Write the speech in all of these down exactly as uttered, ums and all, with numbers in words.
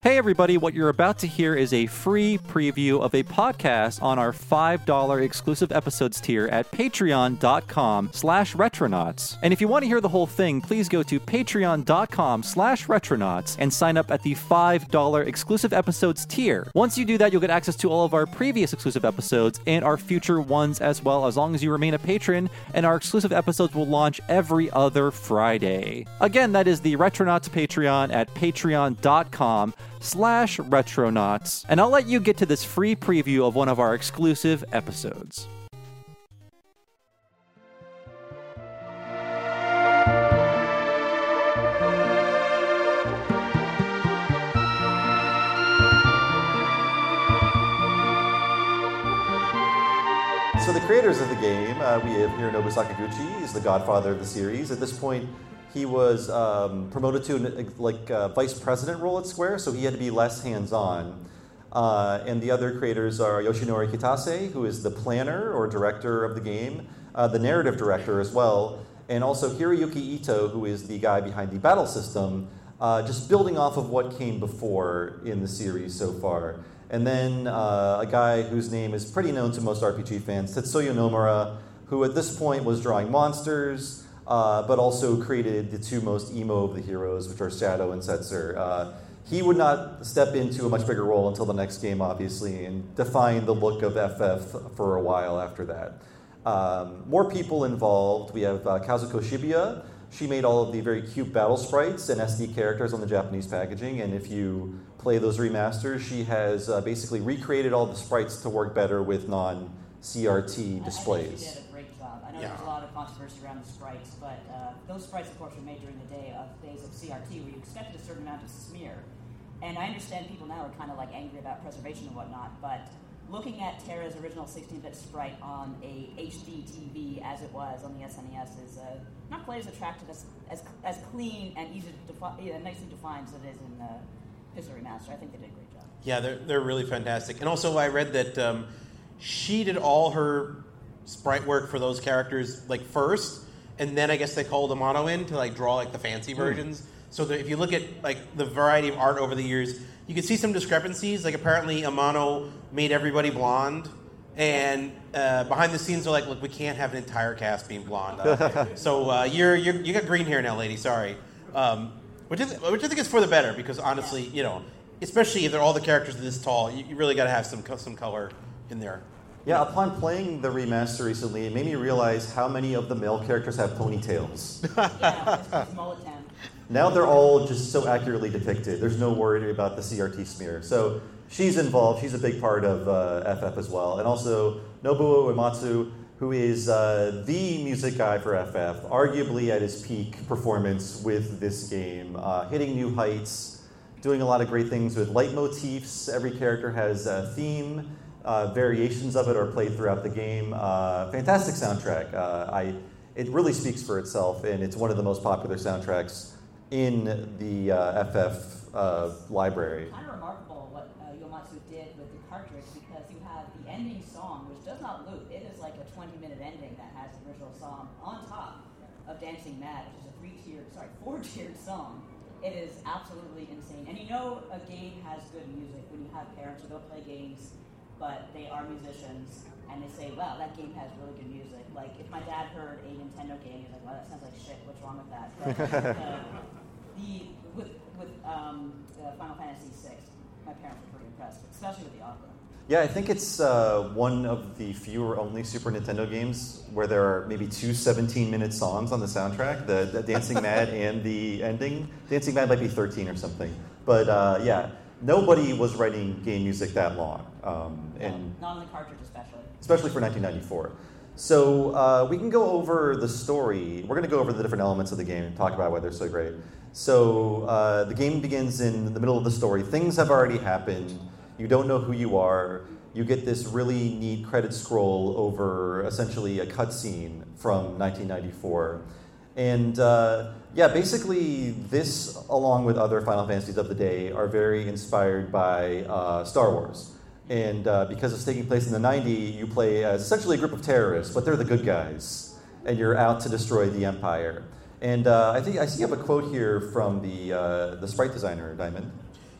Hey everybody, what you're about to hear is a free preview of a podcast on our five dollars exclusive episodes tier at patreon.com slash retronauts. And if you want to hear the whole thing, please go to patreon.com slash retronauts and sign up at the five dollars exclusive episodes tier. Once you do that, you'll get access to all of our previous exclusive episodes and our future ones as well, as long as you remain a patron, and our exclusive episodes will launch every other Friday. Again, that is the Retronauts Patreon at patreon.com slash retronauts, and I'll let you get to this free preview of one of our exclusive episodes. So the creators of the game, uh, we have Hironobu Sakaguchi. He's the godfather of the series. At this point, he was um, promoted to an, like uh, vice president role at Square, so he had to be less hands-on. Uh, and the other creators are Yoshinori Kitase, who is the planner or director of the game, uh, the narrative director as well, and also Hiroyuki Ito, who is the guy behind the battle system, uh, just building off of what came before in the series so far. And then uh, a guy whose name is pretty known to most R P G fans, Tetsuya Nomura, who at this point was drawing monsters, Uh, but also created the two most emo of the heroes, which are Shadow and Setzer. Uh, he would not step into a much bigger role until the next game, obviously, and define the look of F F for a while after that. Um, more people involved. We have uh, Kazuko Shibuya. She made all of the very cute battle sprites and S D characters on the Japanese packaging, and if you play those remasters, she has uh, basically recreated all the sprites to work better with non-C R T displays. I think she did a great job. I know Yeah. there's a lot of controversy around the sprites, but uh, those sprites, of course, were made during the day of days of C R T, where you expected a certain amount of smear. And I understand people now are kind of like angry about preservation and whatnot, but looking at Terra's original sixteen-bit sprite on a H D T V as it was on the S N E S is uh, not quite as attractive as as, as clean and easy to defi- yeah, nicely defined as it is in the Pixel Remaster. I think they did a great job. Yeah, they're they're really fantastic. And also, I read that um, she did all her sprite work for those characters like first, and then I guess they called Amano in to like draw like the fancy versions. So that if you look at like the variety of art over the years, you can see some discrepancies. Like apparently Amano made everybody blonde, and uh, behind the scenes they're like, look, we can't have an entire cast being blonde. Uh, so uh, you're, you're you got green hair now, lady. Sorry. Um, which is which I think is for the better, because honestly, you know, especially if they're all the characters this tall, you, you really got to have some some color in there. Yeah, upon playing the remaster recently, it made me realize how many of the male characters have ponytails. Yeah, it's, it's mullet town. Now they're all just so accurately depicted. There's no worry about the C R T smear. So she's involved. She's a big part of uh, F F as well. And also Nobuo Uematsu, who is uh, the music guy for F F, arguably at his peak performance with this game, uh, hitting new heights, doing a lot of great things with leitmotifs. Every character has a theme. Uh, variations of it are played throughout the game. Uh, fantastic soundtrack. Uh, I, it really speaks for itself, and it's one of the most popular soundtracks in the uh, F F uh, library. Kind of remarkable what uh, Uematsu did with the cartridge, because you have the ending song, which does not loop. It is like a twenty-minute ending that has the original song on top of Dancing Mad, which is a three-tiered, sorry, four-tiered song. It is absolutely insane. And you know a game has good music when you have parents who don't play games, but they are musicians, and they say, wow, that game has really good music. Like, if my dad heard a Nintendo game, he's like, wow, that sounds like shit, what's wrong with that? But uh, the, with, with um, uh, Final Fantasy six, my parents were pretty impressed, especially with the opera. Yeah, I think it's uh, one of the few or only Super Nintendo games where there are maybe two seventeen-minute songs on the soundtrack, the, the Dancing Mad and the ending. Dancing Mad might be thirteen or something. But uh, yeah, nobody was writing game music that long. Um, and Not on the cartridge especially. Especially for nineteen ninety-four. So uh, we can go over the story. We're going to go over the different elements of the game and talk about why they're so great. So uh, the game begins in the middle of the story. Things have already happened. You don't know who you are. You get this really neat credit scroll over essentially a cutscene from nineteen ninety-four. And uh, yeah, basically this, along with other Final Fantasies of the day, are very inspired by uh, Star Wars. And uh, because it's taking place in the nineties, you play as essentially a group of terrorists, but they're the good guys. And you're out to destroy the Empire. And uh, I think I see you have a quote here from the uh, the sprite designer, Diamond.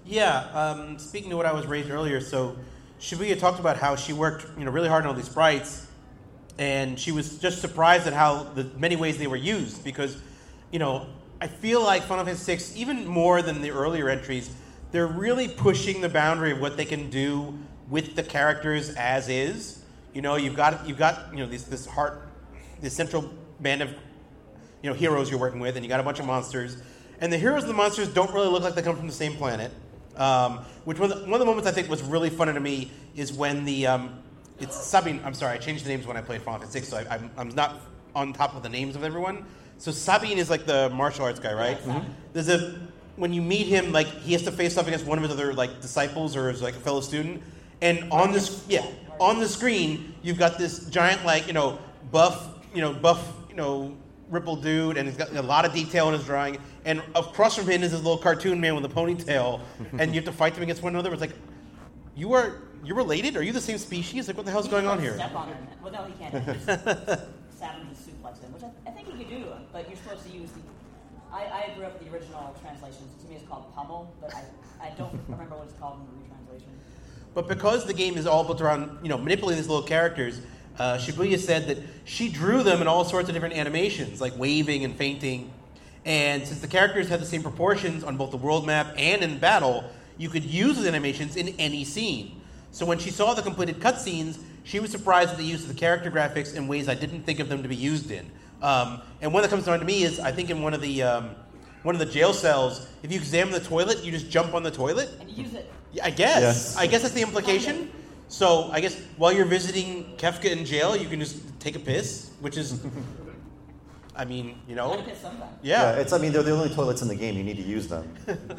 Yeah, um, speaking to what I was raised earlier, so Shibuya talked about how she worked, you know, really hard on all these sprites, and she was just surprised at how the many ways they were used because, you know, I feel like Final Fantasy six, even more than the earlier entries, they're really pushing the boundary of what they can do with the characters as is. You know, you've got you've got you know this this heart, this central band of you know heroes you're working with, and you got a bunch of monsters, and the heroes and the monsters don't really look like they come from the same planet. Um, which one of, the, one of the moments I think was really funny to me is when the um, it's Sabine. I'm sorry, I changed the names when I played Final Fantasy six, so I, I'm I'm not on top of the names of everyone. So Sabine is like the martial arts guy, right? Yeah, mm-hmm. There's a when you meet him, like he has to face off against one of his other like disciples or his like a fellow student, and on this yeah on the screen you've got this giant like you know buff you know buff you know rippled dude, and he's got a lot of detail in his drawing. And across from him is this little cartoon man with a ponytail, and you have to fight them against one another. It's like, you are you related? Are you the same species? Like, what the hell's going on here? Step on him. Well, no, he can't. He just stab him and suplex him, which I, I think he could do. But you're supposed to use the. I, I grew up with the original translations. To me, it's called pummel, but I, I don't remember what it's called in the retranslation. But because the game is all built around you know manipulating these little characters. Uh, Shibuya said that she drew them in all sorts of different animations, like waving and fainting. And since the characters had the same proportions on both the world map and in battle, you could use those animations in any scene. So when she saw the completed cutscenes, she was surprised at the use of the character graphics in ways I didn't think of them to be used in. Um, and one that comes to mind to me is, I think in one of the um, one of the jail cells, if you examine the toilet, you just jump on the toilet. And you use it. I guess. Yes. I guess that's the implication. So I guess while you're visiting Kefka in jail, you can just take a piss, which is, I mean, you know, piss sometimes. yeah. Yeah, it's. I mean, they're the only toilets in the game. You need to use them.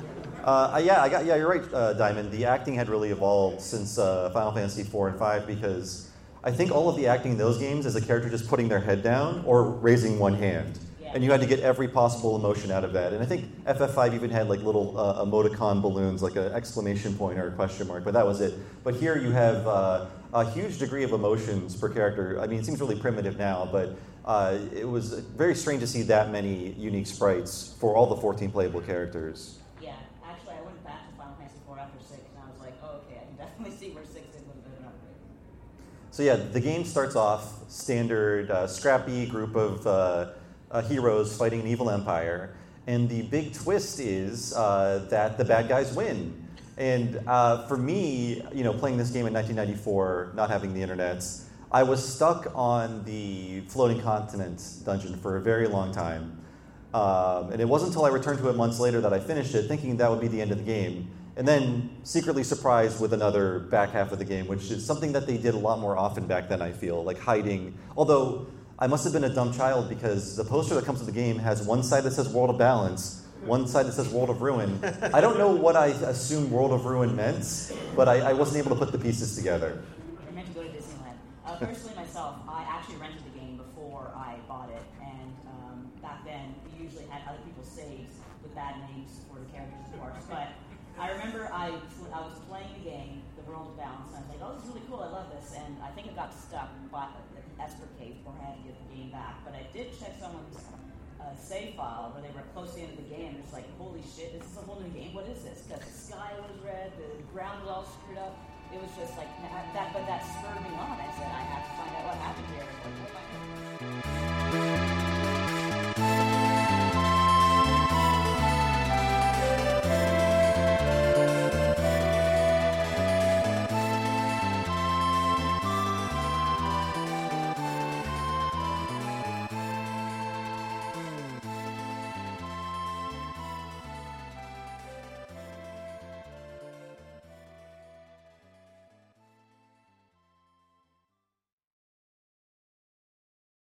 uh, yeah, I got. Yeah, you're right, uh, Diamond. The acting had really evolved since uh, Final Fantasy four and five because I think all of the acting in those games is a character just putting their head down or raising one hand, Yeah. and you had to get every possible emotion out of that. And I think F F five even had like little uh, emoticon balloons, like an exclamation point or a question mark, but that was it. But here you have uh, a huge degree of emotions per character. I mean, it seems really primitive now, but. Uh, it was very strange to see that many unique sprites for all the fourteen playable characters. Yeah, actually, I went back to Final Fantasy four after six, and I was like, oh, okay, I can definitely see where six did a little bit of an upgrade. So yeah, the game starts off standard, uh, scrappy group of uh, uh, heroes fighting an evil empire, and the big twist is uh, that the bad guys win. And uh, for me, you know, playing this game in nineteen ninety-four, not having the internet, I was stuck on the floating continent dungeon for a very long time. Um, and it wasn't until I returned to it months later that I finished it, thinking that would be the end of the game. And then secretly surprised with another back half of the game, which is something that they did a lot more often back then, I feel, like hiding. Although I must have been a dumb child because the poster that comes with the game has one side that says World of Balance, one side that says World of Ruin. I don't know what I assumed World of Ruin meant, but I, I wasn't able to put the pieces together. You're meant to go to Disneyland. Uh, personally, myself, I actually rented the game before I bought it, and um, back then we usually had other people's saves with bad names for the characters, of course. But I remember I I was playing the game, The World of Balance, and I was like, oh, this is really cool, I love this. And I think it got stuck by the Esper Cave before I had to get the game back. But I did check someone's uh, save file where they were close to the end of the game. It's like, holy shit, this is a whole new game. What is this? Because the sky was red, the ground was all screwed up. It was just like that, but that spurred me on. I said, I have to find out what happened here.